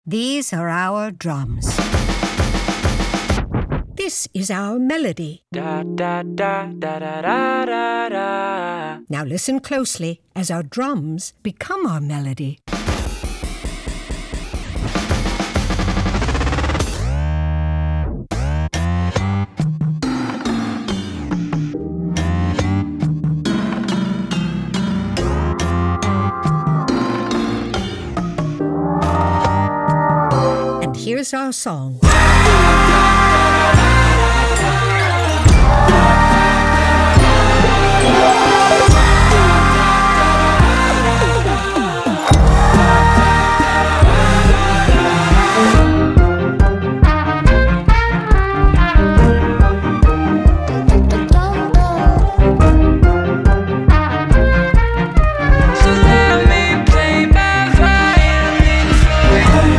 These are our drums. This is our melody. Da da da da da da da da. Now listen closely as our drums become our melody. And here's our song.